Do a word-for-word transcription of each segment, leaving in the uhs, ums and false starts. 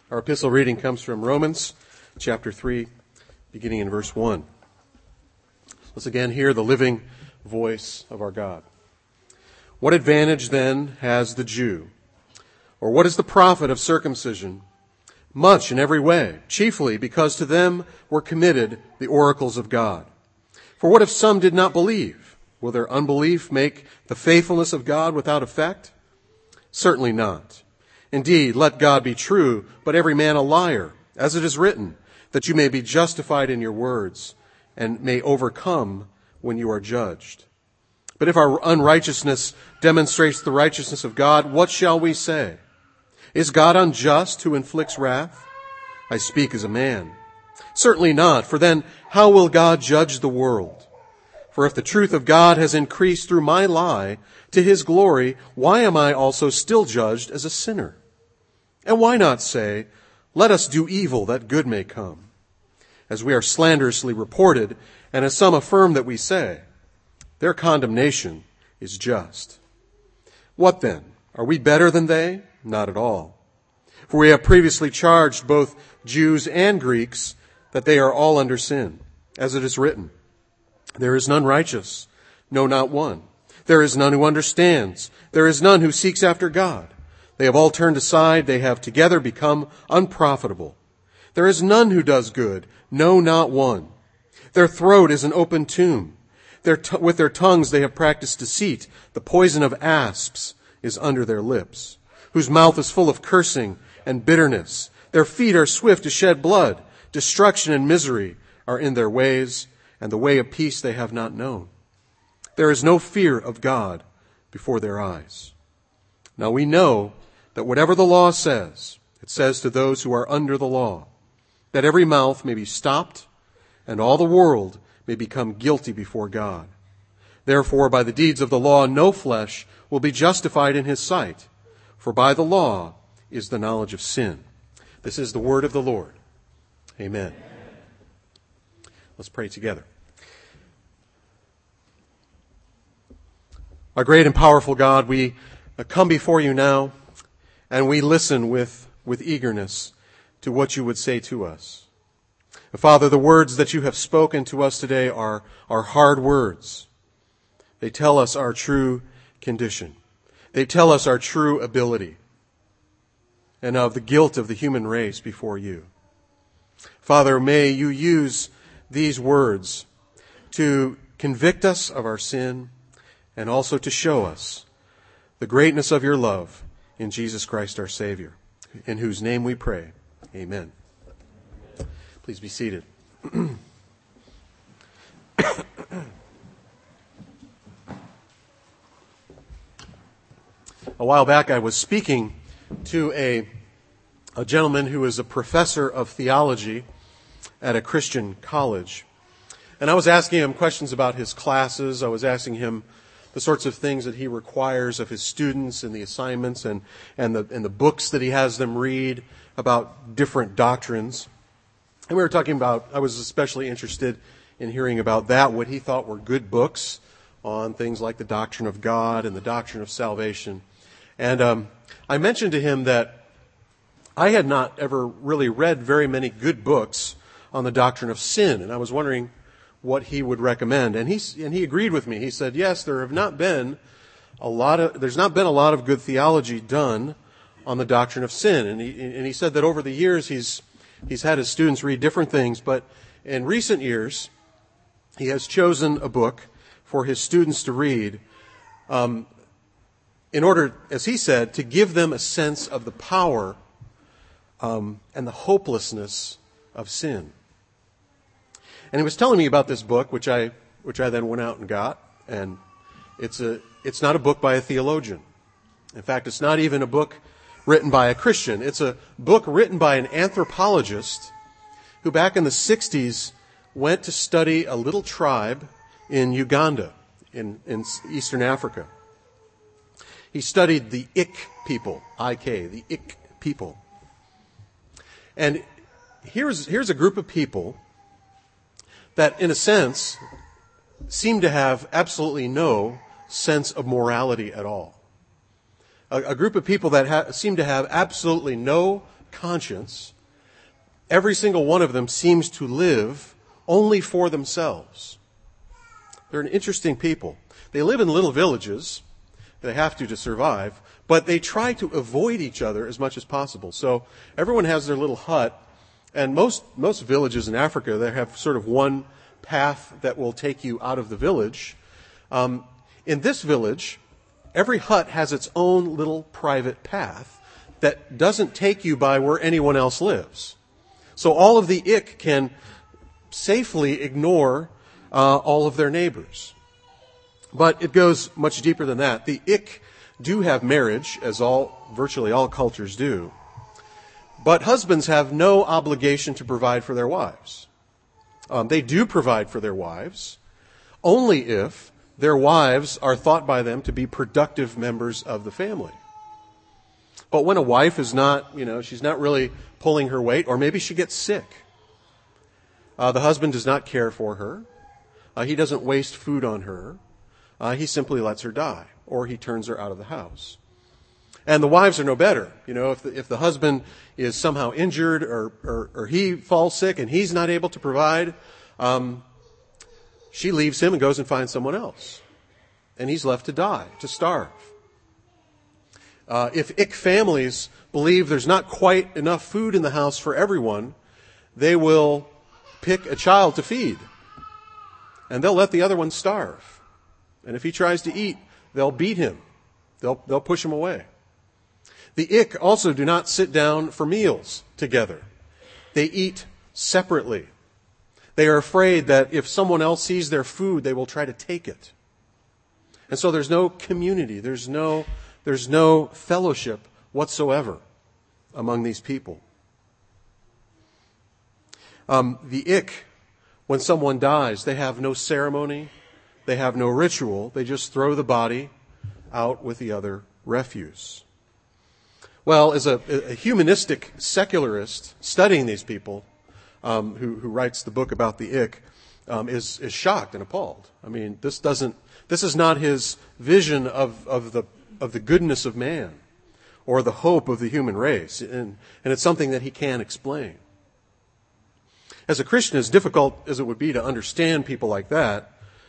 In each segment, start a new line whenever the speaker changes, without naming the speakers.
Our epistle reading comes from Romans chapter three, beginning in verse one. Let's again hear the living voice of our God. What advantage then has the Jew? Or what is the profit of circumcision? Much in every way, chiefly because to them were committed the oracles of God. For what if some did not believe? Will their unbelief make the faithfulness of God without effect? Certainly not. Indeed, let God be true, but every man a liar, as it is written, that you may be justified in your words, and may overcome when you are judged. But if our unrighteousness demonstrates the righteousness of God, what shall we say? Is God unjust who inflicts wrath? I speak as a man. Certainly not, for then how will God judge the world? For if the truth of God has increased through my lie to his glory, why am I also still judged as a sinner? And why not say, let us do evil that good may come? As we are slanderously reported, and as some affirm that we say, their condemnation is just. What then? Are we better than they? Not at all. For we have previously charged both Jews and Greeks that they are all under sin, as it is written, there is none righteous, no, not one. There is none who understands. There is none who seeks after God. They have all turned aside. They have together become unprofitable. There is none who does good. No, not one. Their throat is an open tomb. Their t- with their tongues they have practiced deceit. The poison of asps is under their lips, whose mouth is full of cursing and bitterness. Their feet are swift to shed blood. Destruction and misery are in their ways, and the way of peace they have not known. There is no fear of God before their eyes. Now we know that whatever the law says, it says to those who are under the law, that every mouth may be stopped and all the world may become guilty before God. Therefore, by the deeds of the law, no flesh will be justified in his sight, for by the law is the knowledge of sin. This is the word of the Lord. Amen. Let's pray together. Our great and powerful God, we come before you now, and we listen with, with eagerness to what you would say to us. Father, the words that you have spoken to us today are, are hard words. They tell us our true condition. They tell us our true ability and of the guilt of the human race before you. Father, may you use these words to convict us of our sin and also to show us the greatness of your love in Jesus Christ our Savior, in whose name we pray. Amen. Please be seated. A while back I was speaking to a, a gentleman who is a professor of theology at a Christian college. And I was asking him questions about his classes. I was asking him the sorts of things that he requires of his students and the assignments and, and, the, and the books that he has them read about different doctrines. And we were talking about, I was especially interested in hearing about that, what he thought were good books on things like the doctrine of God and the doctrine of salvation. And um, I mentioned to him that I had not ever really read very many good books on the doctrine of sin, and I was wondering what he would recommend. And he and he agreed with me. He said, yes, there have not been a lot of there's not been a lot of good theology done on the doctrine of sin. And he and he said that over the years he's he's had his students read different things, but in recent years he has chosen a book for his students to read um, in order, as he said, to give them a sense of the power um, and the hopelessness of sin. And he was telling me about this book, which I which I then went out and got. And it's a it's not a book by a theologian. In fact, it's not even a book written by a Christian. It's a book written by an anthropologist who back in the sixties went to study a little tribe in Uganda, in, in Eastern Africa. He studied the Ik people, I K, the Ik people. And here's here's a group of people that, in a sense, seem to have absolutely no sense of morality at all. A, a group of people that ha- seem to have absolutely no conscience, every single one of them seems to live only for themselves. They're an interesting people. They live in little villages. They have to to survive, but they try to avoid each other as much as possible. So everyone has their little hut, and most most villages in Africa, they have sort of one path that will take you out of the village. Um, in this village, every hut has its own little private path that doesn't take you by where anyone else lives. So all of the Ik can safely ignore uh, all of their neighbors. But it goes much deeper than that. The Ik do have marriage, as all virtually all cultures do. But husbands have no obligation to provide for their wives. Um, they do provide for their wives only if their wives are thought by them to be productive members of the family. But when a wife is not, you know, she's not really pulling her weight, or maybe she gets sick, uh, the husband does not care for her. Uh, he doesn't waste food on her. Uh, he simply lets her die, or he turns her out of the house. And the wives are no better. You know, if the, if the husband is somehow injured or, or, or he falls sick and he's not able to provide, um, she leaves him and goes and finds someone else. And he's left to die, to starve. Uh, if Ik families believe there's not quite enough food in the house for everyone, they will pick a child to feed. And they'll let the other one starve. And if he tries to eat, they'll beat him. They'll, they'll push him away. The Ik also do not sit down for meals together. They eat separately. They are afraid that if someone else sees their food, they will try to take it. And so there's no community. There's no, there's no fellowship whatsoever among these people. Um, the Ik, when someone dies, they have no ceremony. They have no ritual. They just throw the body out with the other refuse. Well, as a, a humanistic secularist studying these people, um, who, who writes the book about the Ik, um, is, is shocked and appalled. I mean, this doesn't, this is not his vision of, of the, of the goodness of man or the hope of the human race. And, and it's something that he can't explain. As a Christian, as difficult as it would be to understand people like that,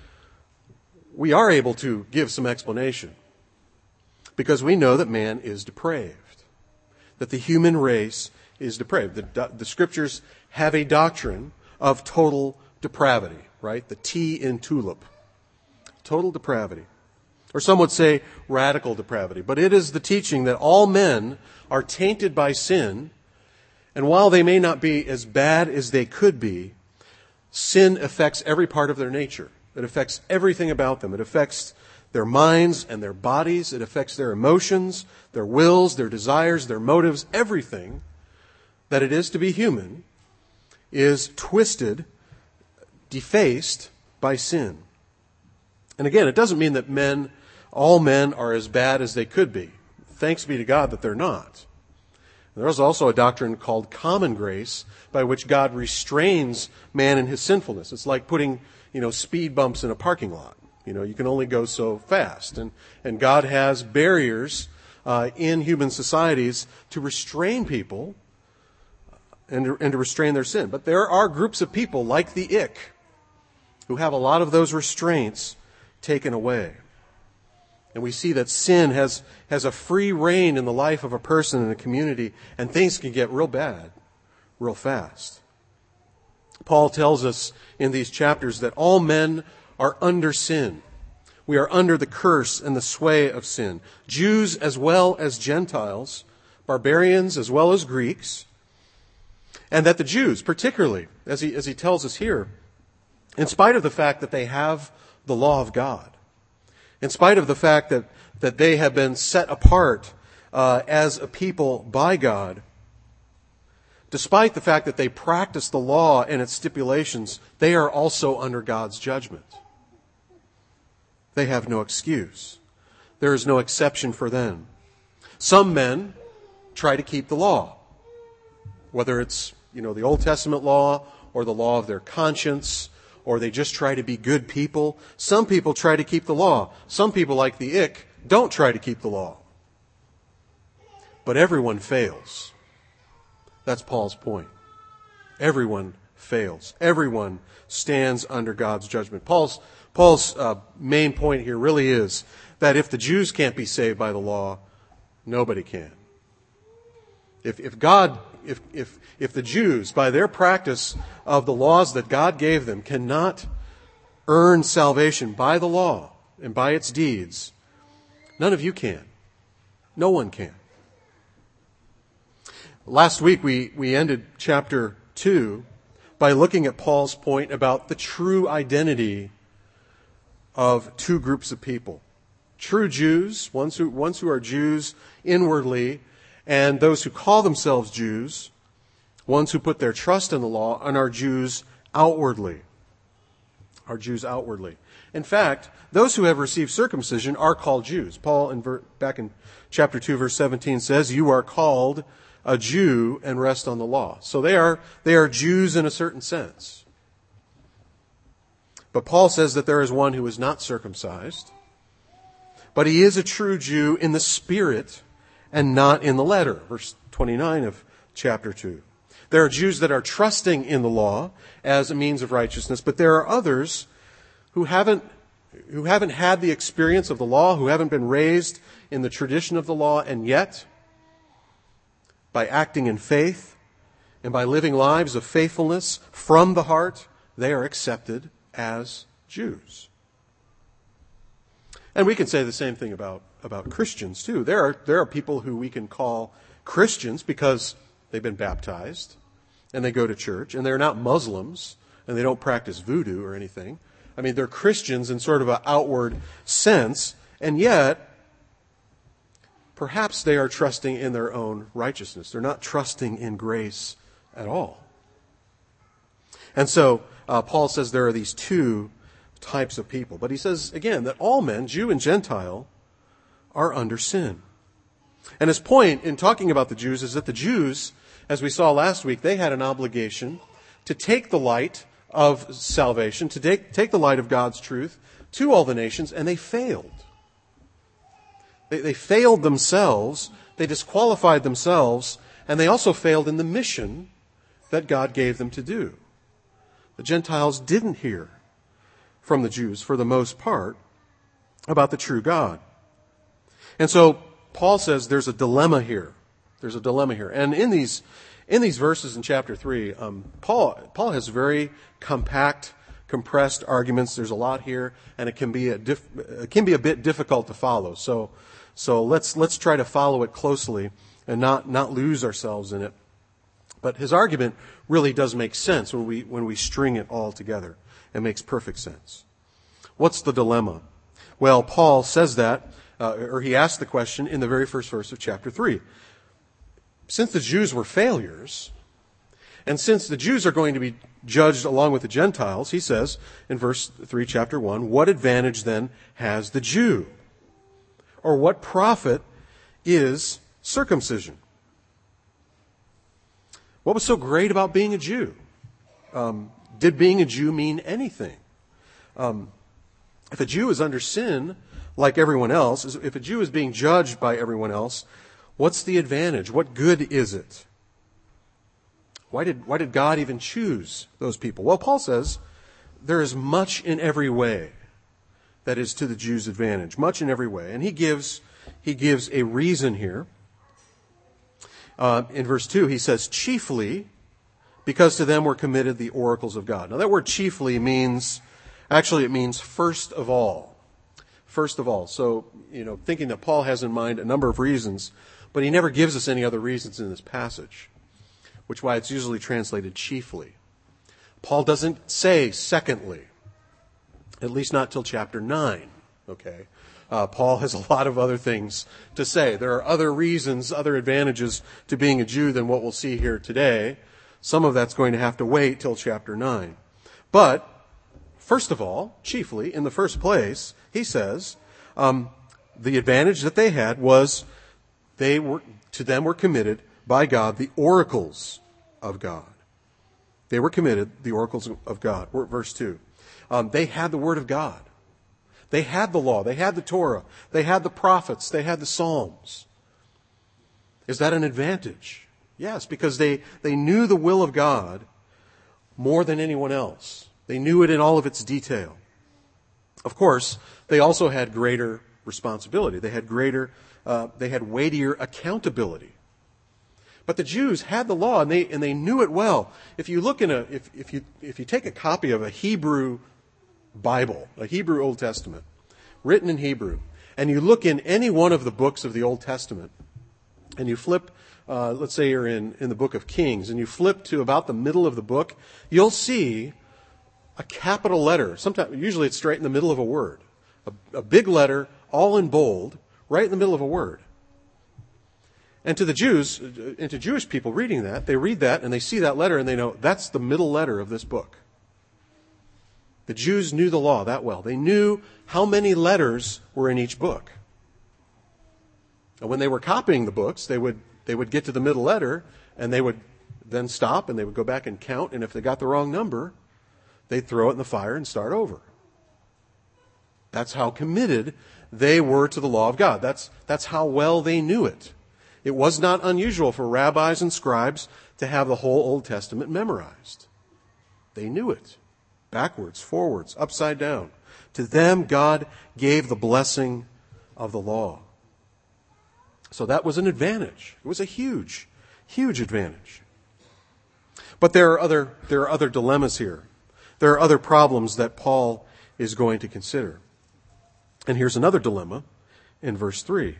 we are able to give some explanation because we know that man is depraved. That the human race is depraved. The, the scriptures have a doctrine of total depravity, right? The T in tulip. Total depravity. Or some would say radical depravity. But it is the teaching that all men are tainted by sin, and while they may not be as bad as they could be, sin affects every part of their nature. It affects everything about them. It affects their minds and their bodies. It affects their emotions, their wills, their desires, their motives. Everything that it is to be human is twisted, defaced by sin. And again, it doesn't mean that men, all men are as bad as they could be. Thanks be to God that they're not. There is also a doctrine called common grace by which God restrains man in his sinfulness. It's like putting, you know, speed bumps in a parking lot. You know, you can only go so fast. And, and God has barriers uh, in human societies to restrain people and to, and to restrain their sin. But there are groups of people like the Ik who have a lot of those restraints taken away. And we see that sin has, has a free reign in the life of a person in a community, and things can get real bad real fast. Paul tells us in these chapters that all men are under sin. We are under the curse and the sway of sin. Jews as well as Gentiles, barbarians as well as Greeks. And that the Jews, particularly, as he, as he tells us here, in spite of the fact that they have the law of God, in spite of the fact that, that they have been set apart uh, as a people by God, despite the fact that they practice the law and its stipulations, they are also under God's judgment. They have no excuse. There is no exception for them. Some men try to keep the law, whether it's, you know, the Old Testament law or the law of their conscience, or they just try to be good people. Some people try to keep the law. Some people, like the Ik, don't try to keep the law. But everyone fails. That's Paul's point. Everyone fails. Everyone stands under God's judgment. Paul's, Paul's uh, main point here really is that if the Jews can't be saved by the law, nobody can. If, if God, if, if, if the Jews, by their practice of the laws that God gave them, cannot earn salvation by the law and by its deeds, none of you can. No one can. Last week we, we ended chapter two by looking at Paul's point about the true identity of two groups of people. True Jews, ones who, ones who are Jews inwardly, and those who call themselves Jews, ones who put their trust in the law, and are Jews outwardly. Are Jews outwardly. In fact, those who have received circumcision are called Jews. Paul, in ver- back in chapter two, verse seventeen, says, "You are called a Jew and rest on the law." So they are, they are Jews in a certain sense. But Paul says that there is one who is not circumcised, but he is a true Jew in the spirit and not in the letter. Verse twenty-nine of chapter two. There are Jews that are trusting in the law as a means of righteousness, but there are others who haven't, who haven't had the experience of the law, who haven't been raised in the tradition of the law, and yet, by acting in faith and by living lives of faithfulness from the heart, they are accepted as Jews. And we can say the same thing about, about Christians too. There are, there are people who we can call Christians because they've been baptized and they go to church, and they're not Muslims and they don't practice voodoo or anything. I mean, they're Christians in sort of an outward sense, and yet perhaps they are trusting in their own righteousness. They're not trusting in grace at all. And so uh, Paul says there are these two types of people. But he says, again, that all men, Jew and Gentile, are under sin. And his point in talking about the Jews is that the Jews, as we saw last week, they had an obligation to take the light of salvation, to take, take the light of God's truth to all the nations, and they failed. They, they failed themselves, they disqualified themselves, and they also failed in the mission that God gave them to do. The Gentiles didn't hear from the Jews, for the most part, about the true God. And so Paul says there's a dilemma here. There's a dilemma here. And in these in these verses in chapter three, um, Paul Paul has very compact, compressed arguments. There's a lot here, and it can be a diff, it can be a bit difficult to follow. So so let's let's try to follow it closely and not not lose ourselves in it. But his argument really does make sense when we when we string it all together. It makes perfect sense. What's the dilemma? Well, Paul says that, uh, or he asked the question in the very first verse of chapter three. Since the Jews were failures, and since the Jews are going to be judged along with the Gentiles, he says in verse three, chapter one, what advantage then has the Jew? Or what profit is circumcision? What was so great about being a Jew? Um, Did being a Jew mean anything? Um, if a Jew is under sin like everyone else, if a Jew is being judged by everyone else, what's the advantage? What good is it? Why did, why did God even choose those people? Well, Paul says there is much in every way that is to the Jews' advantage, much in every way. And he gives, he gives a reason here. Uh, in verse two, he says, chiefly because to them were committed the oracles of God. Now that word chiefly means, actually it means first of all. First of all. So, you know, thinking that Paul has in mind a number of reasons, but he never gives us any other reasons in this passage, which is why it's usually translated chiefly. Paul doesn't say secondly, at least not till chapter nine, okay? Uh, Paul has a lot of other things to say. There are other reasons, other advantages to being a Jew than what we'll see here today. Some of that's going to have to wait till chapter nine. But, first of all, chiefly, in the first place, he says, um, the advantage that they had was they were, to them were committed by God the oracles of God. They were committed the oracles of God. Verse two. Um, they had the Word of God. They had the law. They had the Torah. They had the prophets. They had the Psalms. Is that an advantage? Yes, because they, they knew the will of God more than anyone else. They knew it in all of its detail. Of course, they also had greater responsibility. They had greater, uh, they had weightier accountability. But the Jews had the law, and they and they knew it well. If you look in a, if if you if you take a copy of a Hebrew Bible, a Hebrew Old Testament, written in Hebrew, and you look in any one of the books of the Old Testament, and you flip, uh, let's say you're in in the book of Kings, and you flip to about the middle of the book, you'll see a capital letter. Sometimes, usually, it's straight in the middle of a word, a, a big letter, all in bold, right in the middle of a word. And to the Jews, and to Jewish people reading that, they read that and they see that letter and they know that's the middle letter of this book. The Jews knew the law that well. They knew how many letters were in each book. And when they were copying the books, they would they would get to the middle letter and they would then stop and they would go back and count. And if they got the wrong number, they'd throw it in the fire and start over. That's how committed they were to the law of God. That's that's how well they knew it. It was not unusual for rabbis and scribes to have the whole Old Testament memorized. They knew it. Backwards, forwards, upside down. To them, God gave the blessing of the law. So that was an advantage. It was a huge, huge advantage. But there are other, there are other dilemmas here. There are other problems that Paul is going to consider. And here's another dilemma in verse three.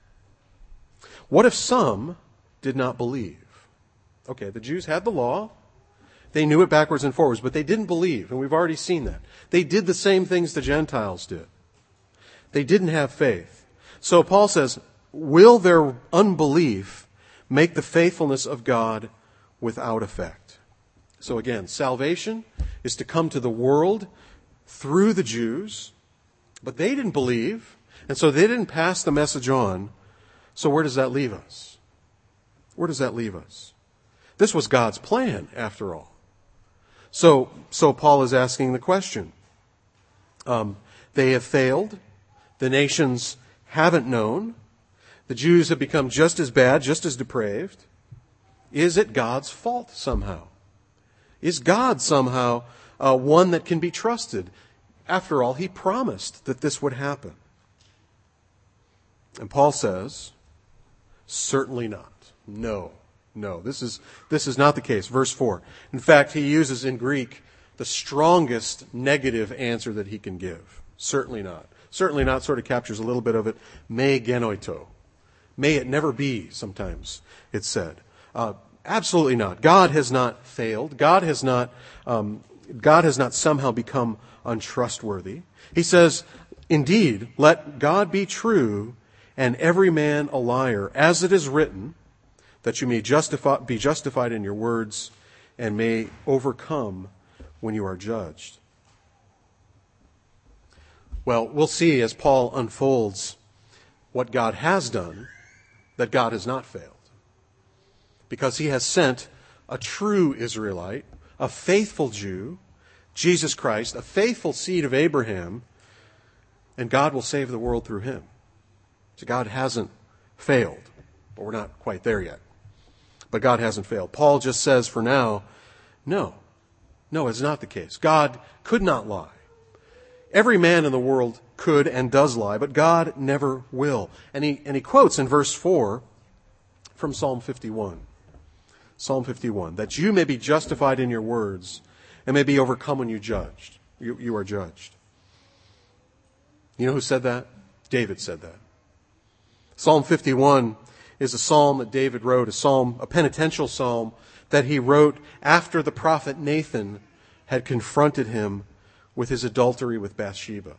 What if some did not believe? Okay, the Jews had the law. They knew it backwards and forwards, but they didn't believe, and we've already seen that. They did the same things the Gentiles did. They didn't have faith. So Paul says, will their unbelief make the faithfulness of God without effect? So again, salvation is to come to the world through the Jews, but they didn't believe, and so they didn't pass the message on. So where does that leave us? Where does that leave us? This was God's plan, after all. So, so Paul is asking the question. Um, they have failed. The nations haven't known. The Jews have become just as bad, just as depraved. Is it God's fault somehow? Is God somehow uh, one that can be trusted? After all, he promised that this would happen. And Paul says, certainly not. No, no. This is, this is not the case. Verse four. In fact, he uses in Greek the strongest negative answer that he can give. Certainly not. Certainly not sort of captures a little bit of it. Me genoito. May it never be, sometimes it's said. Uh, absolutely not. God has not failed. God has not, um, God has not somehow become untrustworthy. He says, indeed, let God be true and every man a liar, as it is written, that you may justify, be justified in your words and may overcome when you are judged. Well, we'll see as Paul unfolds what God has done, that God has not failed. Because he has sent a true Israelite, a faithful Jew, Jesus Christ, a faithful seed of Abraham, and God will save the world through him. So God hasn't failed, but we're not quite there yet. But God hasn't failed. Paul just says for now, no, no, it's not the case. God could not lie. Every man in the world could and does lie, but God never will. And he, and he quotes in verse four from Psalm fifty-one. Psalm fifty-one, that you may be justified in your words and may be overcome when you judged. You, you are judged. You know who said that? David said that. Psalm fifty-one is a psalm that David wrote, a psalm, a penitential psalm that he wrote after the prophet Nathan had confronted him with his adultery with Bathsheba.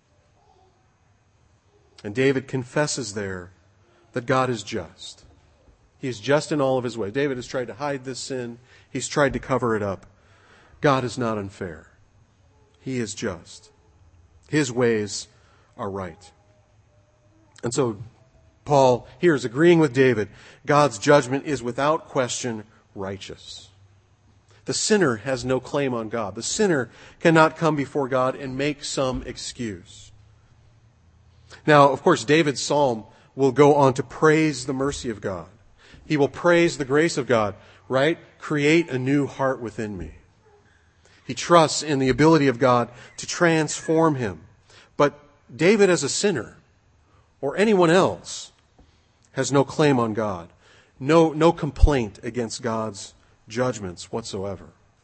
And David confesses there that God is just. He is just in all of his ways. David has tried to hide this sin. He's tried to cover it up. God is not unfair. He is just. His ways are right. And so Paul here is agreeing with David. God's judgment is without question righteous. The sinner has no claim on God. The sinner cannot come before God and make some excuse. Now, of course, David's psalm will go on to praise the mercy of God. He will praise the grace of God, right? Create a new heart within me. He trusts in the ability of God to transform him. But David as a sinner, or anyone else, has no claim on God. No, no complaint against God's judgments whatsoever.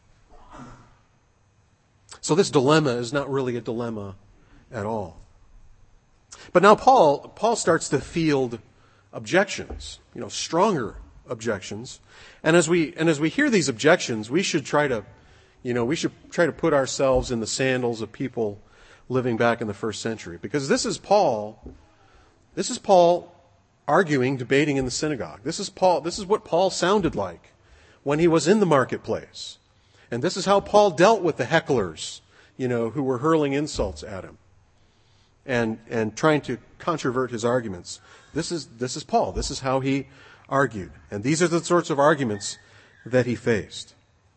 So this dilemma is not really a dilemma at all. But now Paul, Paul starts to field objections, you know, stronger objections. And as we, and as we hear these objections, we should try to, you know, we should try to put ourselves in the sandals of people living back in the first century. Because this is Paul, this is Paul arguing, debating in the synagogue. This is Paul, this is what Paul sounded like when he was in the marketplace. And this is how Paul dealt with the hecklers, you know, who were hurling insults at him and, and trying to controvert his arguments. This is, this is Paul. This is how he argued. And these are the sorts of arguments that he faced.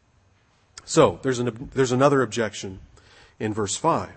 So, there's an, there's another objection in verse five.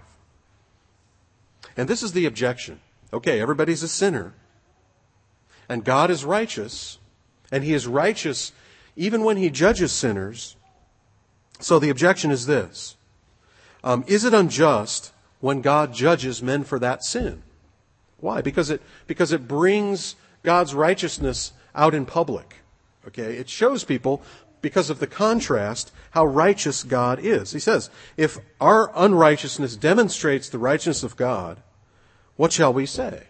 And this is the objection. Okay, everybody's a sinner. And God is righteous. And he is righteous even when he judges sinners. So the objection is this. Um, is it unjust when God judges men for that sin? Why? Because it, because it brings God's righteousness out in public. Okay? It shows people, because of the contrast, how righteous God is. He says, if our unrighteousness demonstrates the righteousness of God, what shall we say?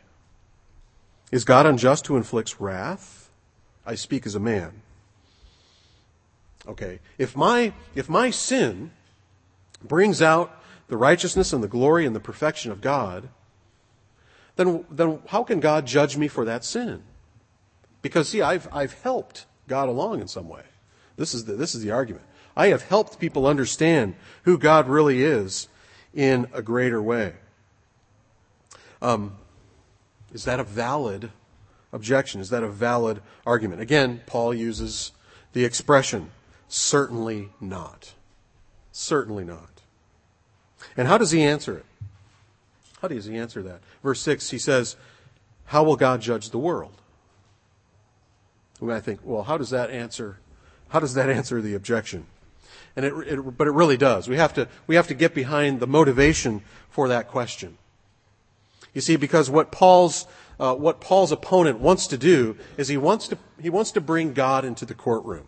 Is God unjust who inflicts wrath? I speak as a man. Okay, if my, if my sin brings out the righteousness and the glory and the perfection of God, then, then how can God judge me for that sin? Because, see, I've, I've helped God along in some way. This is the, this is the argument. I have helped people understand who God really is in a greater way. Um, is that a valid objection? Is that a valid argument? Again, Paul uses the expression, certainly not. Certainly not. And how does he answer it? How does he answer that? Verse six, he says, how will God judge the world? I think, well, how does that answer, how does that answer the objection? And it, it, but it really does. We have to, we have to get behind the motivation for that question. You see, because what Paul's, uh, what Paul's opponent wants to do is he wants to, he wants to bring God into the courtroom.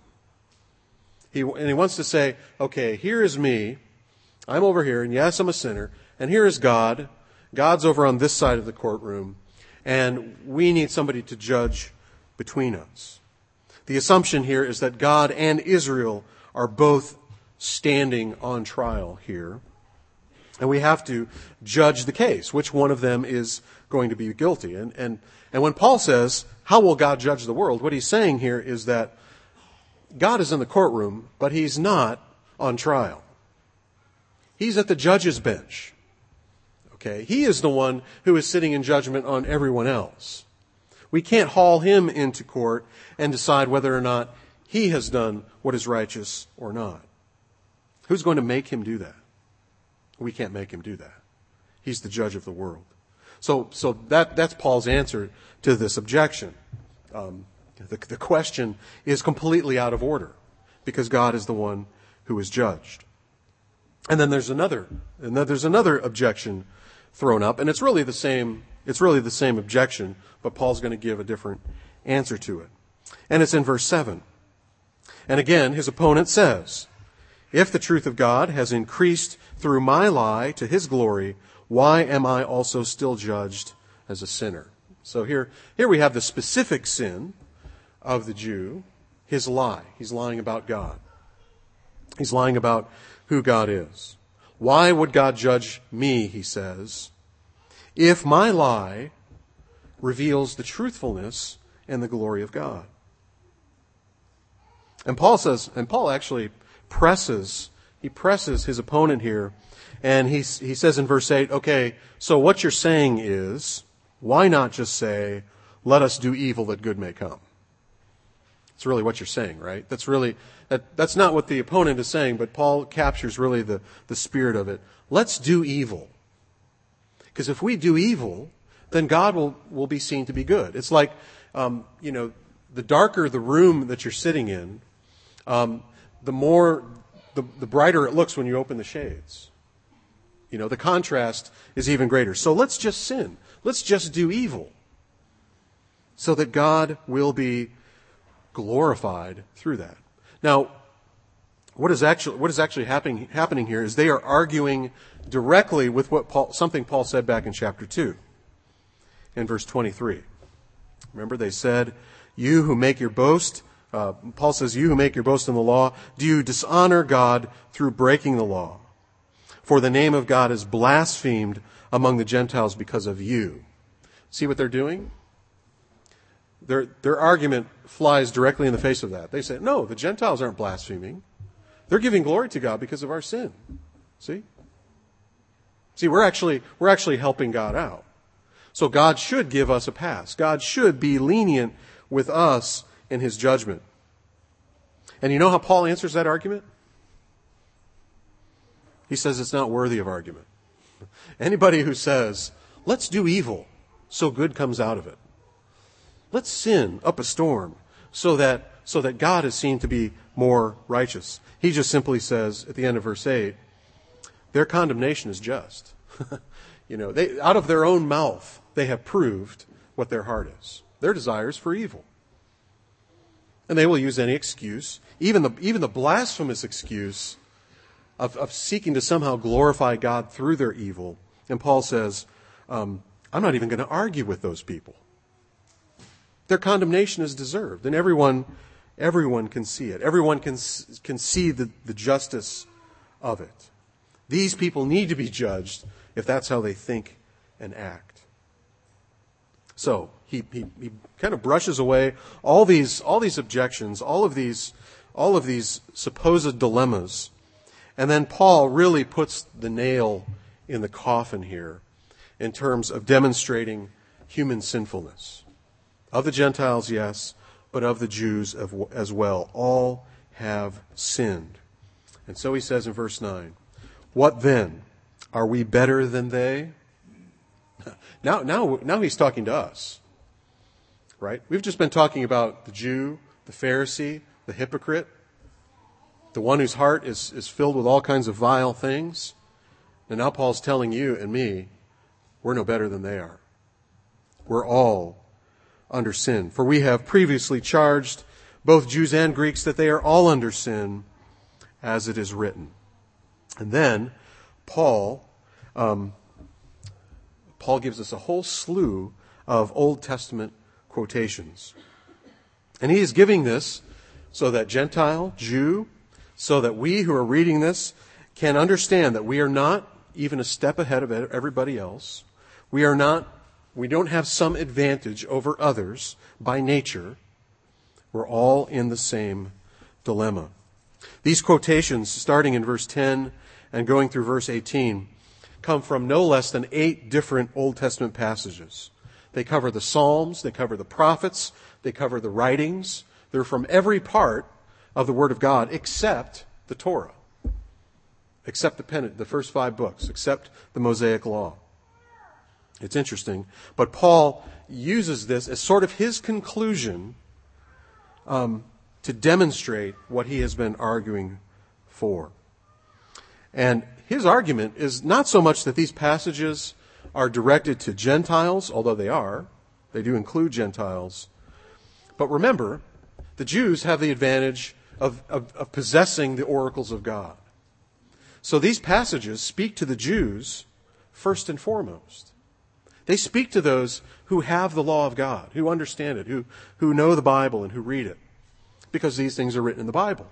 He, and he wants to say, okay, here is me. I'm over here, and yes, I'm a sinner. And here is God. God's over on this side of the courtroom. And we need somebody to judge between us. The assumption here is that God and Israel are both standing on trial here. And we have to judge the case. Which one of them is going to be guilty? And, and, and when Paul says, how will God judge the world? What he's saying here is that God is in the courtroom, but he's not on trial. He's at the judge's bench. Okay? He is the one who is sitting in judgment on everyone else. We can't haul him into court and decide whether or not he has done what is righteous or not. Who's going to make him do that? We can't make him do that. He's the judge of the world. So, so that, that's Paul's answer to this objection. Um, the, the question is completely out of order because God is the one who is judged. And then there's another, and then there's another objection thrown up, and it's really the same, it's really the same objection, but Paul's going to give a different answer to it. And it's in verse seven. And again, his opponent says, if the truth of God has increased through my lie to his glory, why am I also still judged as a sinner? So here, here we have the specific sin of the Jew, his lie. He's lying about God. He's lying about who God is. Why would God judge me, he says, if my lie reveals the truthfulness and the glory of God? And Paul says, and Paul actually presses, he presses his opponent here, and he, he says in verse eight, okay, so what you're saying is, why not just say, let us do evil that good may come? It's really what you're saying, right? That's really, that, that's not what the opponent is saying, but Paul captures really the, the spirit of it. Let's do evil. Because if we do evil, then God will, will be seen to be good. It's like, um, you know, the darker the room that you're sitting in, um, the more, the, the brighter it looks when you open the shades. You know, the contrast is even greater. So let's just sin. Let's just do evil so that God will be glorified through that. Now, what is actually what is actually happening happening here is they are arguing directly with what Paul, something Paul said back in chapter two, in verse twenty-three. Remember, they said, "You who make your boast," uh, Paul says, "You who make your boast in the law, do you dishonor God through breaking the law? For the name of God is blasphemed among the Gentiles because of you." See what they're doing? Their, their argument flies directly in the face of that. They say, no, the Gentiles aren't blaspheming. They're giving glory to God because of our sin. See? See, we're actually, we're actually helping God out. So God should give us a pass. God should be lenient with us in his judgment. And you know how Paul answers that argument? He says it's not worthy of argument. Anybody who says, let's do evil so good comes out of it. Let's sin up a storm so that so that God is seen to be more righteous. He just simply says at the end of verse eight, their condemnation is just. You know, they out of their own mouth they have proved what their heart is. Their desire is for evil. And they will use any excuse, even the even the blasphemous excuse of, of seeking to somehow glorify God through their evil. And Paul says, um, I'm not even going to argue with those people. Their condemnation is deserved, and everyone, everyone can see it. Everyone can can see the, the justice of it. These people need to be judged if that's how they think and act. So he he, he kind of brushes away all these all these objections, all of these all of these supposed dilemmas, and then Paul really puts the nail in the coffin here in terms of demonstrating human sinfulness. Of the Gentiles, yes, but of the Jews as well. All have sinned. And so he says in verse nine, what then? Are we better than they? Now, now, now he's talking to us. Right? We've just been talking about the Jew, the Pharisee, the hypocrite, the one whose heart is, is filled with all kinds of vile things. And now Paul's telling you and me, we're no better than they are. We're all under sin. For we have previously charged both Jews and Greeks that they are all under sin, as it is written. And then Paul, um, Paul gives us a whole slew of Old Testament quotations. And he is giving this so that Gentile, Jew, so that we who are reading this can understand that we are not even a step ahead of everybody else. We are not We don't have some advantage over others by nature. We're all in the same dilemma. These quotations, starting in verse ten and going through verse eighteen, come from no less than eight different Old Testament passages. They cover the Psalms, they cover the prophets, they cover the writings. They're from every part of the Word of God except the Torah, except the Pentateuch, the first five books, except the Mosaic Law. It's interesting, but Paul uses this as sort of his conclusion um, to demonstrate what he has been arguing for. And his argument is not so much that these passages are directed to Gentiles, although they are. They do include Gentiles. But remember, the Jews have the advantage of, of, of possessing the oracles of God. So these passages speak to the Jews first and foremost. They speak to those who have the law of God, who understand it, who, who know the Bible and who read it, because these things are written in the Bible.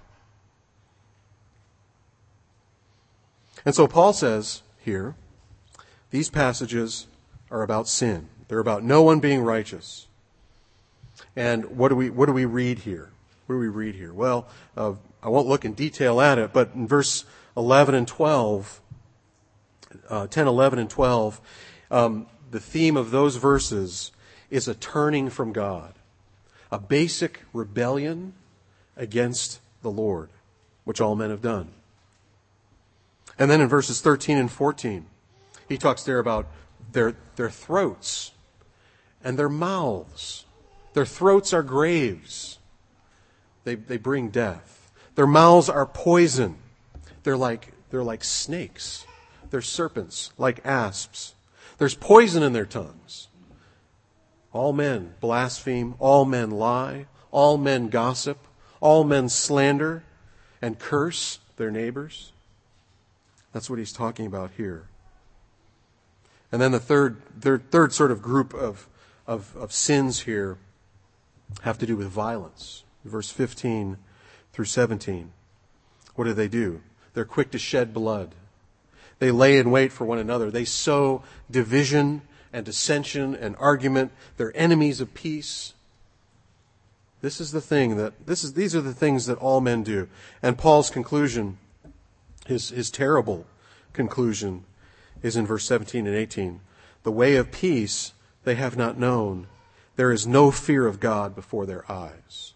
And so Paul says here, these passages are about sin. They're about no one being righteous. And what do we what do we read here? What do we read here? Well, uh, I won't look in detail at it, but in verse eleven and twelve, uh, ten, eleven, and twelve, um, the theme of those verses is a turning from God, a basic rebellion against the Lord, which all men have done. And then in verses thirteen and fourteen, he talks there about their, their throats and their mouths Their throats are graves. They, they bring death. Their mouths are poison. They're like, they're like snakes. They're serpents, like asps. There's poison in their tongues. All men blaspheme. All men lie. All men gossip. All men slander and curse their neighbors. That's what he's talking about here. And then the third, third, third sort of group of, of, of sins here have to do with violence. Verse fifteen through seventeen. What do they do? They're quick to shed blood. They lay in wait for one another. They sow division and dissension and argument. They're enemies of peace. This is the thing that, this is, these are the things that all men do. And Paul's conclusion, his, his terrible conclusion, is in verse seventeen and eighteen. The way of peace they have not known. There is no fear of God before their eyes.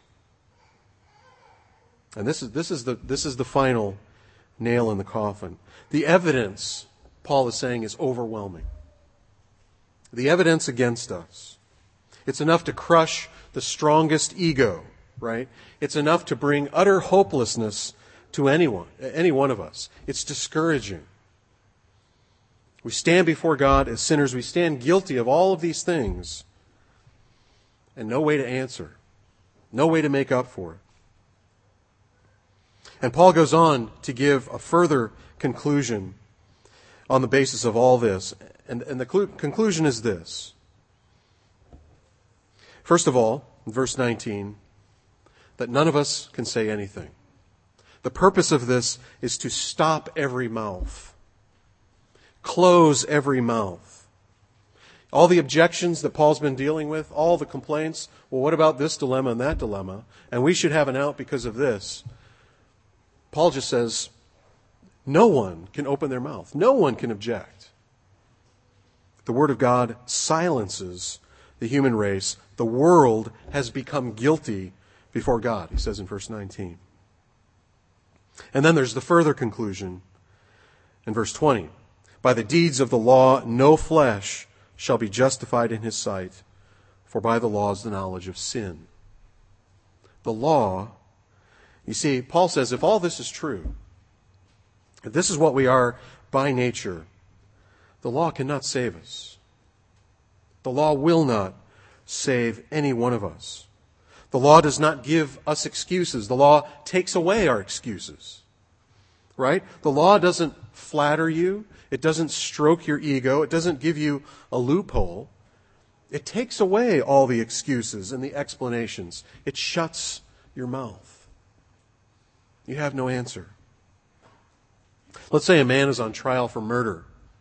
And this is, this is the, this is the final nail in the coffin. The evidence, Paul is saying, is overwhelming. The evidence against us. It's enough to crush the strongest ego, right? It's enough to bring utter hopelessness to anyone, any one of us. It's discouraging. We stand before God as sinners. We stand guilty of all of these things. And no way to answer. No way to make up for it. And Paul goes on to give a further conclusion on the basis of all this. And, and the clu- conclusion is this. First of all, in verse nineteen, that none of us can say anything. The purpose of this is to stop every mouth. Close every mouth. All the objections that Paul's been dealing with, all the complaints, well, what about this dilemma and that dilemma? And we should have an out because of this. Paul just says, no one can open their mouth. No one can object. The Word of God silences the human race. The world has become guilty before God, he says in verse nineteen. And then there's the further conclusion in verse twenty. By the deeds of the law, no flesh shall be justified in his sight, for by the law is the knowledge of sin. The law, you see, Paul says if all this is true, if this is what we are by nature, the law cannot save us. The law will not save any one of us. The law does not give us excuses. The law takes away our excuses. Right? The law doesn't flatter you. It doesn't stroke your ego. It doesn't give you a loophole. It takes away all the excuses and the explanations. It shuts your mouth. You have no answer. Let's say a man is on trial for murder,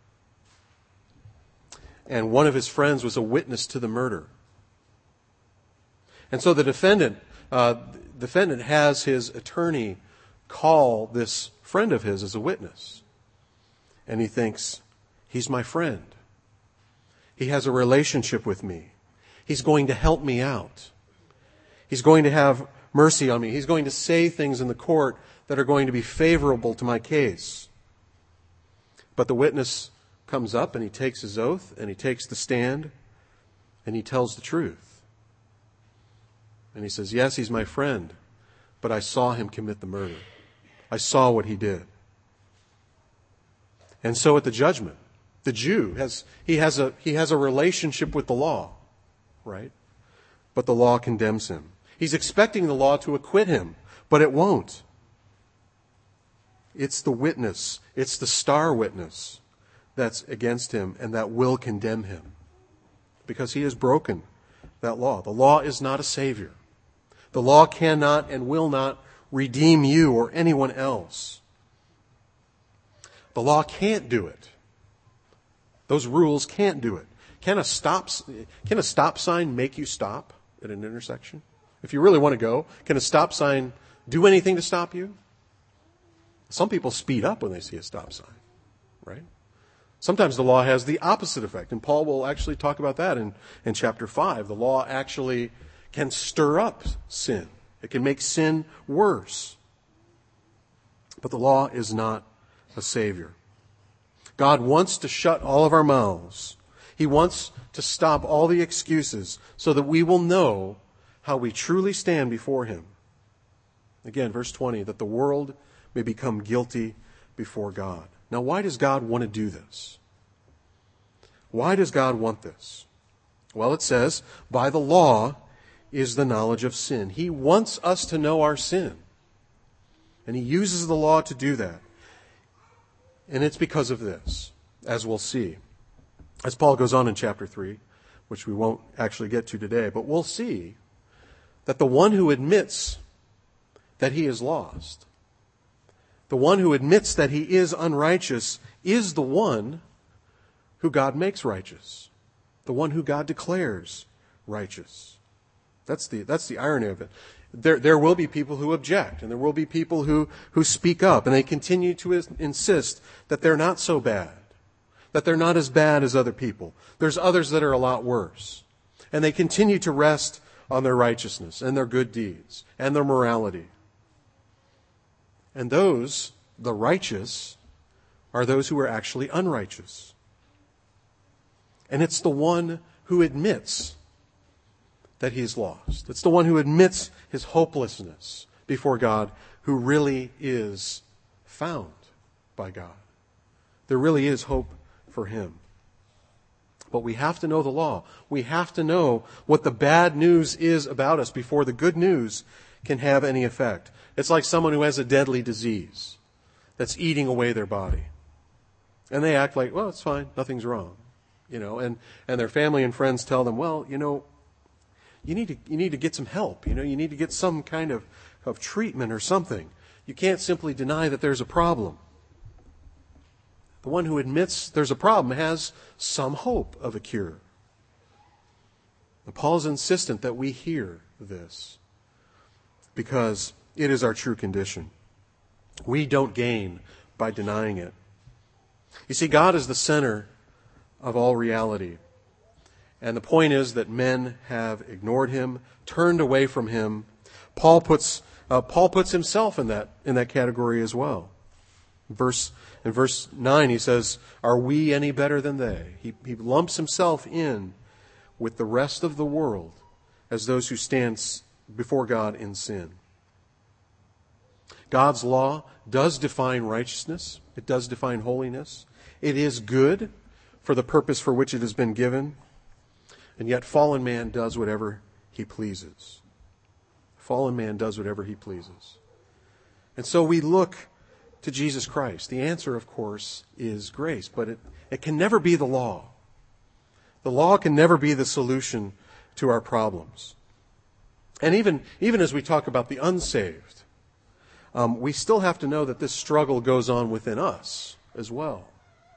and one of his friends was a witness to the murder. And so the defendant, uh, defendant has his attorney call this friend of his as a witness. And he thinks, he's my friend. He has a relationship with me. He's going to help me out. He's going to have mercy on me. He's going to say things in the court that are going to be favorable to my case. But the witness comes up and he takes his oath and he takes the stand and he tells the truth. And he says, yes, he's my friend, but I saw him commit the murder. I saw what he did. And so at the judgment, the Jew has, he has a, he has a relationship with the law, right? But the law condemns him. He's expecting the law to acquit him, but it won't. It's the witness, it's the star witness that's against him and that will condemn him because he has broken that law. The law is not a savior. The law cannot and will not redeem you or anyone else. The law can't do it. Those rules can't do it. Can a stop, can a stop sign make you stop at an intersection? If you really want to go, can a stop sign do anything to stop you? Some people speed up when they see a stop sign, right? Sometimes the law has the opposite effect, and Paul will actually talk about that in, in chapter five. The law actually can stir up sin. It can make sin worse. But the law is not a savior. God wants to shut all of our mouths. He wants to stop all the excuses so that we will know how we truly stand before him. Again, verse twenty, that the world may become guilty before God. Now, why does God want to do this? Why does God want this? Well, it says, by the law is the knowledge of sin. He wants us to know our sin. And he uses the law to do that. And it's because of this, as we'll see. As Paul goes on in chapter three, which we won't actually get to today, but we'll see that the one who admits that he is lost, the one who admits that he is unrighteous, is the one who God makes righteous, the one who God declares righteous. That's the, that's the irony of it. There, there will be people who object, and there will be people who, who speak up, and they continue to insist that they're not so bad, that they're not as bad as other people. There's others that are a lot worse. And they continue to rest on their righteousness and their good deeds and their morality. And those, the righteous, are those who are actually unrighteous. And it's the one who admits that he is lost. It's the one who admits his hopelessness before God who really is found by God. There really is hope for him. But we have to know the law. We have to know what the bad news is about us before the good news can have any effect. It's like someone who has a deadly disease that's eating away their body. And they act like, well, it's fine, nothing's wrong. You know, and, and their family and friends tell them, well, you know, you need to you need to get some help. You know, you need to get some kind of, of treatment or something. You can't simply deny that there's a problem. The one who admits there's a problem has some hope of a cure. And Paul is insistent that we hear this because it is our true condition. We don't gain by denying it. You see, God is the center of all reality. And the point is that men have ignored him, turned away from him. Paul puts uh, Paul puts himself in that in that category as well. Verse in verse nine he says, "Are we any better than they?" He he lumps himself in with the rest of the world as those who stand before God in sin. God's law does define righteousness. It does define holiness. It is good for the purpose for which it has been given. And yet fallen man does whatever he pleases. Fallen man does whatever he pleases. And so we look to Jesus Christ. The answer, of course, is grace, but it, it can never be the law. The law can never be the solution to our problems. And even, even as we talk about the unsaved, um, we still have to know that this struggle goes on within us as well.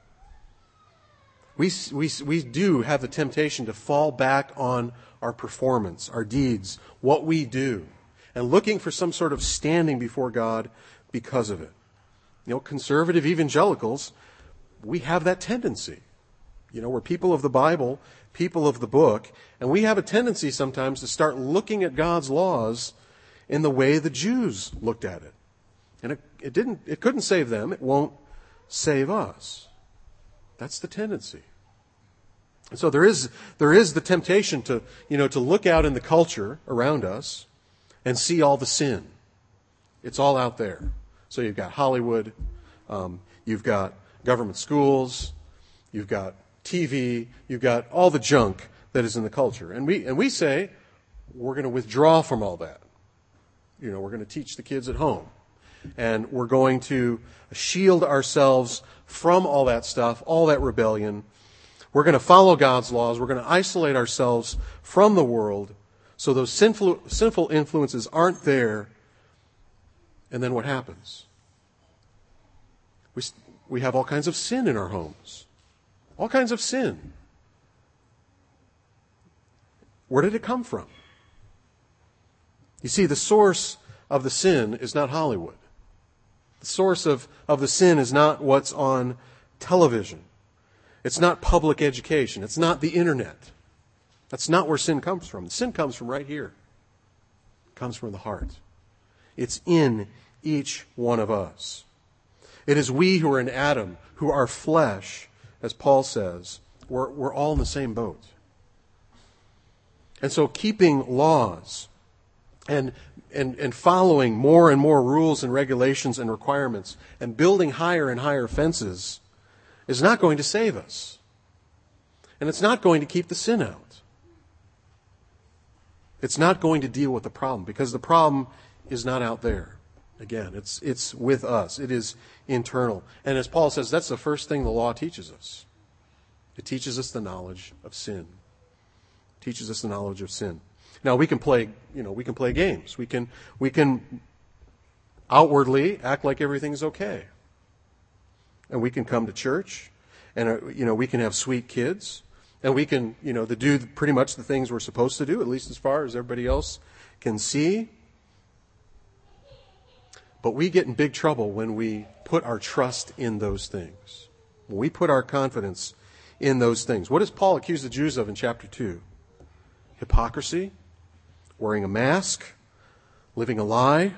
We, we, we do have the temptation to fall back on our performance, our deeds, what we do, and looking for some sort of standing before God because of it. You know, conservative evangelicals, we have that tendency. You know, we're people of the Bible, people of the book, and we have a tendency sometimes to start looking at God's laws in the way the Jews looked at it. And it, it didn't, it couldn't save them. It won't save us. That's the tendency. And so there is there is the temptation to, you know, to look out in the culture around us and see all the sin. It's all out there. So you've got Hollywood, um, you've got government schools, you've got T V, you've got all the junk that is in the culture. And we and we say we're going to withdraw from all that. You know, we're going to teach the kids at home. And we're going to shield ourselves from all that stuff, all that rebellion. We're going to follow God's laws. We're going to isolate ourselves from the world so those sinful, sinful influences aren't there. And then what happens? We, we have all kinds of sin in our homes. All kinds of sin. Where did it come from? You see, the source of the sin is not Hollywood. The source of, of the sin is not what's on television. It's not public education. It's not the internet. That's not where sin comes from. Sin comes from right here. It comes from the heart. It's in each one of us. It is we who are in Adam, who are flesh, as Paul says. We're, we're all in the same boat. And so keeping laws and, and, and following more and more rules and regulations and requirements and building higher and higher fences is not going to save us. And it's not going to keep the sin out. It's not going to deal with the problem, because the problem is not out there. Again, it's it's with us. It is internal. And as Paul says, that's the first thing the law teaches us. It teaches us the knowledge of sin. It teaches us the knowledge of sin. Now we can play, you know, we can play games. We can we can outwardly act like everything's okay. And we can come to church, and uh, you know, we can have sweet kids, and we can, you know, the do pretty much the things we're supposed to do, at least as far as everybody else can see. But we get in big trouble when we put our trust in those things. When we put our confidence in those things. What does Paul accuse the Jews of in chapter two? Hypocrisy, wearing a mask, living a lie.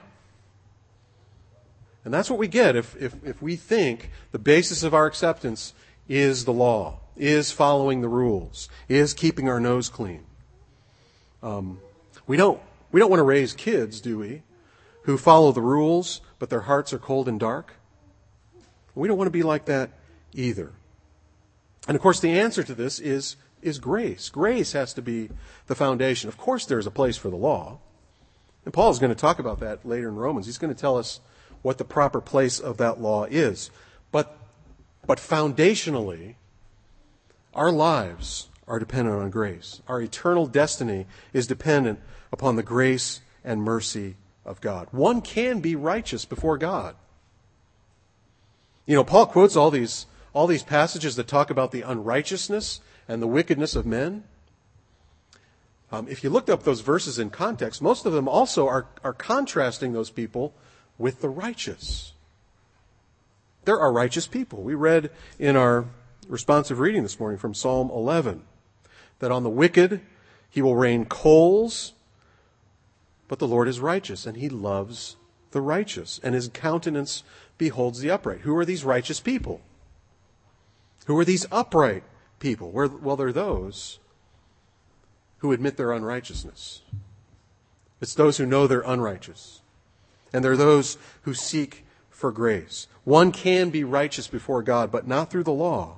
And that's what we get if, if, if we think the basis of our acceptance is the law, is following the rules, is keeping our nose clean. Um, we don't we don't want to raise kids, do we, who follow the rules, but their hearts are cold and dark? We don't want to be like that either. And of course, the answer to this is, is grace. Grace has to be the foundation. Of course, there's a place for the law. And Paul is going to talk about that later in Romans. He's going to tell us what the proper place of that law is. But, but foundationally, our lives are dependent on grace. Our eternal destiny is dependent upon the grace and mercy of God. One can be righteous before God. You know, Paul quotes all these all these passages that talk about the unrighteousness and the wickedness of men. Um, if you looked up those verses in context, most of them also are, are contrasting those people with the righteous. There are righteous people. We read in our responsive reading this morning from Psalm eleven that on the wicked he will rain coals, but the Lord is righteous, and he loves the righteous, and his countenance beholds the upright. Who are these righteous people? Who are these upright people? Well, they're those who admit their unrighteousness. It's those who know they're unrighteous. And they're those who seek for grace. One can be righteous before God, but not through the law.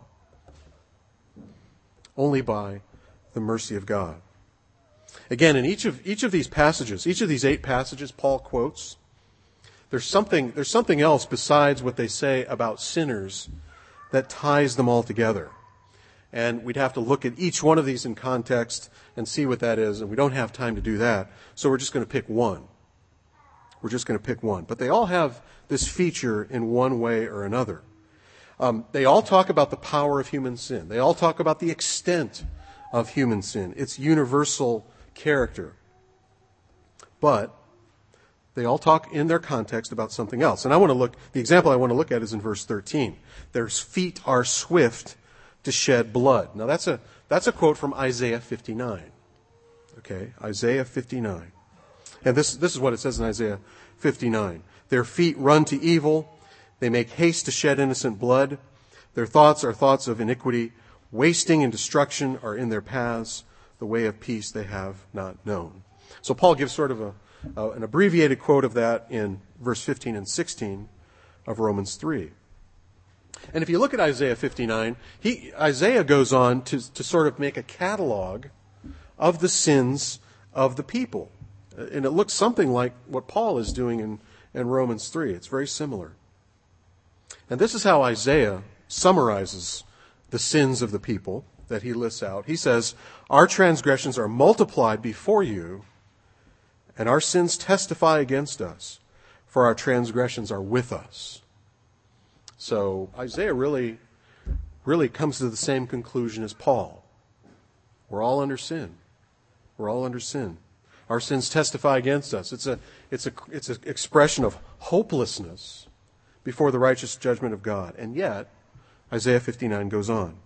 Only by the mercy of God. Again, in each of each of these passages, each of these eight passages Paul quotes, there's something there's something else besides what they say about sinners that ties them all together. And we'd have to look at each one of these in context and see what that is, and we don't have time to do that. So we're just going to pick one. We're just going to pick one. But they all have this feature in one way or another. Um, they all talk about the power of human sin. They all talk about the extent of human sin, its universal character. But they all talk in their context about something else. And I want to look, the example I want to look at is in verse thirteen. Their feet are swift to shed blood. Now that's a, that's a quote from Isaiah fifty-nine. Okay, Isaiah fifty-nine. And this, this is what it says in Isaiah fifty-nine. Their feet run to evil. They make haste to shed innocent blood. Their thoughts are thoughts of iniquity. Wasting and destruction are in their paths. The way of peace they have not known. So Paul gives sort of a, uh, an abbreviated quote of that in verse fifteen and sixteen of Romans three. And if you look at Isaiah fifty-nine, he, Isaiah goes on to, to sort of make a catalog of the sins of the people. And it looks something like what Paul is doing in, in Romans three. It's very similar. And this is how Isaiah summarizes the sins of the people that he lists out. He says, our transgressions are multiplied before you, and our sins testify against us, for our transgressions are with us. So Isaiah really, really comes to the same conclusion as Paul. We're all under sin. We're all under sin. Our sins testify against us. It's a, it's a, it's an expression of hopelessness before the righteous judgment of God. And yet, Isaiah fifty-nine goes on.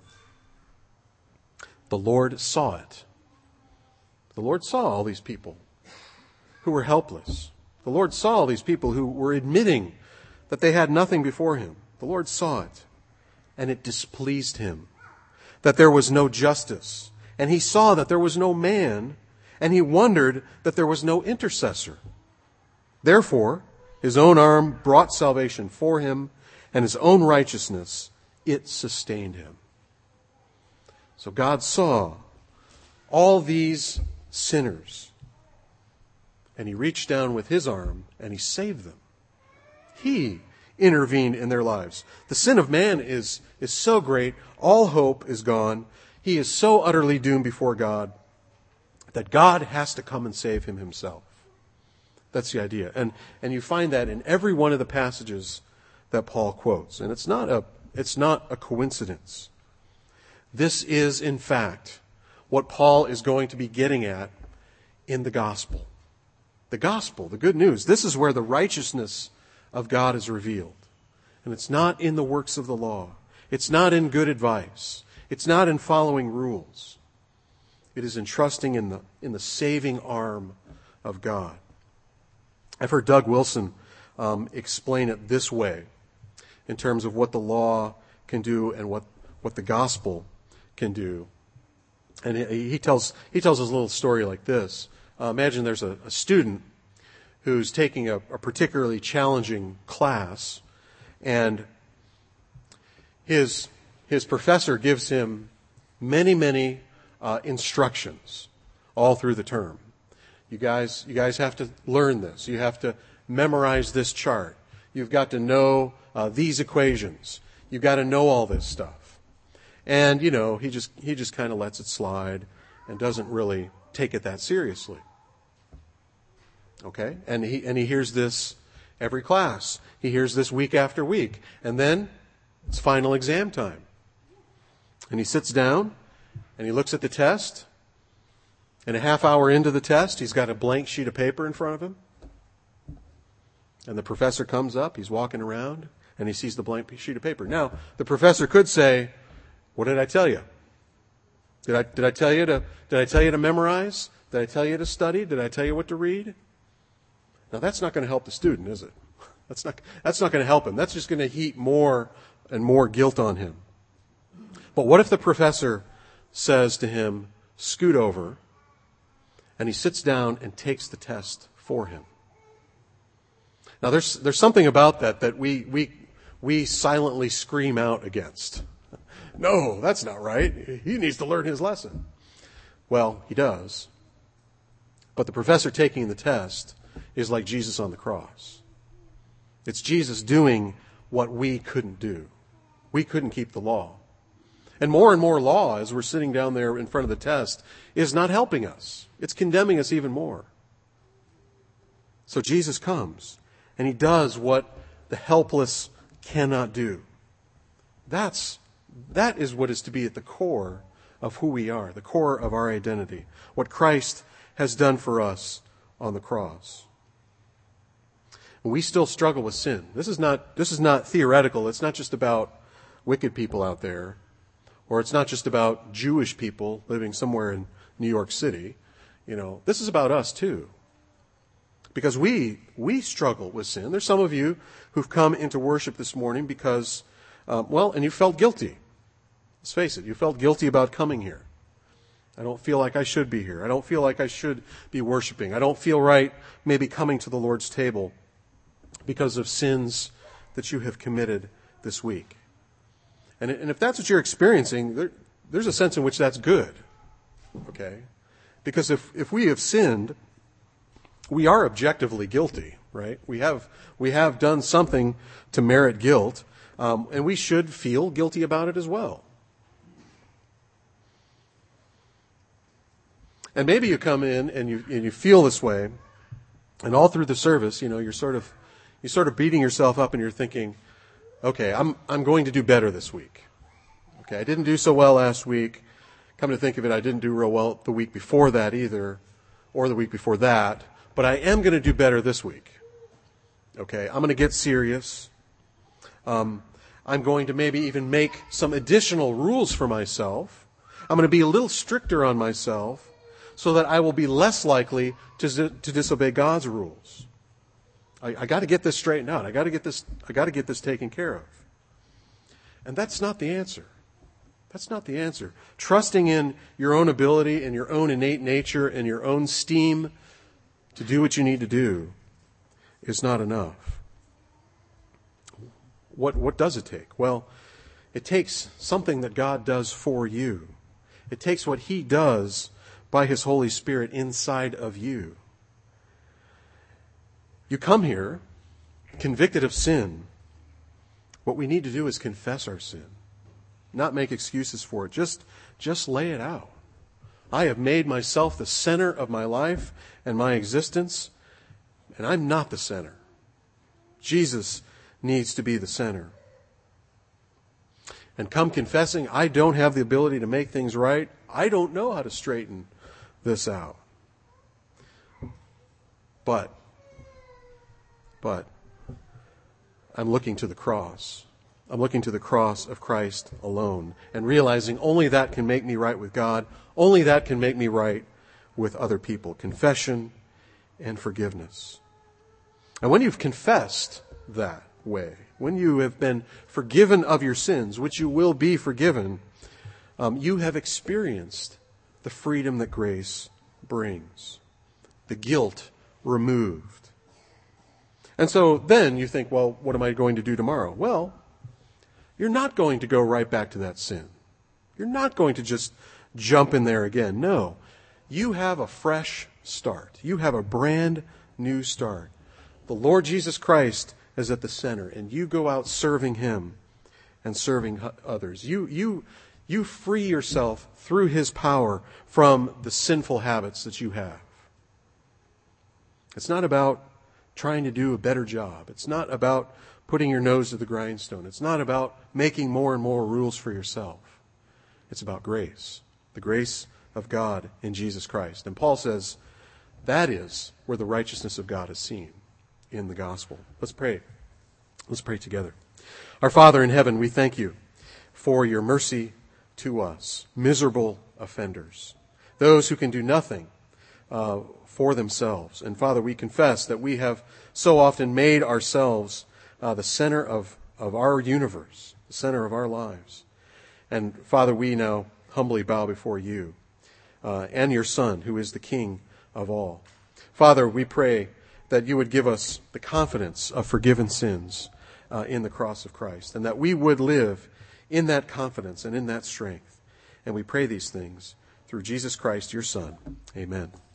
The Lord saw it. The Lord saw all these people who were helpless. The Lord saw all these people who were admitting that they had nothing before him. The Lord saw it, and it displeased him that there was no justice. And he saw that there was no man, and he wondered that there was no intercessor. Therefore, his own arm brought salvation for him, and his own righteousness, it sustained him. So God saw all these sinners, and he reached down with his arm, and he saved them. He intervened in their lives. The sin of man is, is so great, all hope is gone. He is so utterly doomed before God that God has to come and save him himself. That's the idea. And and you find that in every one of the passages that Paul quotes. And it's not a it's not a coincidence. This is, in fact, what Paul is going to be getting at in the gospel. The gospel, the good news. This is where the righteousness of God is revealed. And it's not in the works of the law. It's not in good advice. It's not in following rules. It is in trusting in the in the saving arm of God. I've heard Doug Wilson um, explain it this way in terms of what the law can do and what, what the gospel can do. And he, he tells he tells his little story like this. Uh, imagine there's a, a student who's taking a, a particularly challenging class, and his his professor gives him many, many uh, instructions all through the term. You guys, you guys have to learn this. You have to memorize this chart. You've got to know uh, these equations. You've got to know all this stuff. And, you know, he just he just kind of lets it slide and doesn't really take it that seriously. Okay? And he and he hears this every class. He hears this week after week. And then it's final exam time. And he sits down and he looks at the test. And a half hour into the test, he's got a blank sheet of paper in front of him. And the professor comes up, he's walking around, and he sees the blank sheet of paper. Now, the professor could say, "What did I tell you? Did I did I tell you to did I tell you to memorize? Did I tell you to study? Did I tell you what to read?" Now, that's not going to help the student, is it? That's not that's not going to help him. That's just going to heap more and more guilt on him. But what if the professor says to him, "Scoot over," and he sits down and takes the test for him? Now, there's there's something about that that we we we silently scream out against. No, that's not right. He needs to learn his lesson. Well, he does. But the professor taking the test is like Jesus on the cross. It's Jesus doing what we couldn't do. We couldn't keep the law. And more and more law, as we're sitting down there in front of the test, is not helping us. It's condemning us even more. So Jesus comes, and he does what the helpless cannot do. That's, that is what is to be at the core of who we are, the core of our identity, what Christ has done for us on the cross. We still struggle with sin. This is not, this is not theoretical. It's not just about wicked people out there. Or it's not just about Jewish people living somewhere in New York City. You know, this is about us too. Because we we struggle with sin. There's some of you who've come into worship this morning because, um, well, and you felt guilty. Let's face it, you felt guilty about coming here. I don't feel like I should be here. I don't feel like I should be worshiping. I don't feel right maybe coming to the Lord's table because of sins that you have committed this week. And, and if that's what you're experiencing, there, there's a sense in which that's good. Okay? Because if, if we have sinned, we are objectively guilty, right? We have we have done something to merit guilt, um, and we should feel guilty about it as well. And maybe you come in and you and you feel this way, and all through the service, you know, you're sort of you're sort of beating yourself up, and you're thinking, okay, I'm I'm going to do better this week. Okay, I didn't do so well last week. Come to think of it, I didn't do real well the week before that either, or the week before that. But I am going to do better this week. Okay, I'm going to get serious. Um, I'm going to maybe even make some additional rules for myself. I'm going to be a little stricter on myself so that I will be less likely to, to disobey God's rules. I, I got to get this straightened out. I got to get this. I got to get this taken care of. And that's not the answer. That's not the answer. Trusting in your own ability and your own innate nature and your own steam to do what you need to do is not enough. What, what does it take? Well, it takes something that God does for you. It takes what He does by His Holy Spirit inside of you. You come here convicted of sin. What we need to do is confess our sin. Not make excuses for it. Just, just lay it out. I have made myself the center of my life and my existence, and I'm not the center. Jesus needs to be the center. And come confessing, I don't have the ability to make things right. I don't know how to straighten this out. But, but, I'm looking to the cross. I'm looking to the cross of Christ alone and realizing only that can make me right with God. Only that can make me right with other people. Confession and forgiveness. And when you've confessed that way, when you have been forgiven of your sins, which you will be forgiven, um, you have experienced the freedom that grace brings. The guilt removed. And so then you think, well, what am I going to do tomorrow? Well, you're not going to go right back to that sin. You're not going to just jump in there again. No. You have a fresh start. You have a brand new start. The Lord Jesus Christ is at the center, and you go out serving Him and serving others. You, you, you free yourself through His power from the sinful habits that you have. It's not about trying to do a better job. It's not about putting your nose to the grindstone. It's not about making more and more rules for yourself. It's about grace, the grace of God in Jesus Christ. And Paul says that is where the righteousness of God is seen in the gospel. Let's pray. Let's pray together. Our Father in heaven, we thank you for your mercy to us, miserable offenders, those who can do nothing uh, for themselves. And Father, we confess that we have so often made ourselves uh, the center of, of our universe, the center of our lives. And Father, we now humbly bow before you uh, and your Son, who is the King of all. Father, we pray that you would give us the confidence of forgiven sins uh, in the cross of Christ, and that we would live in that confidence and in that strength. And we pray these things through Jesus Christ, your Son. Amen.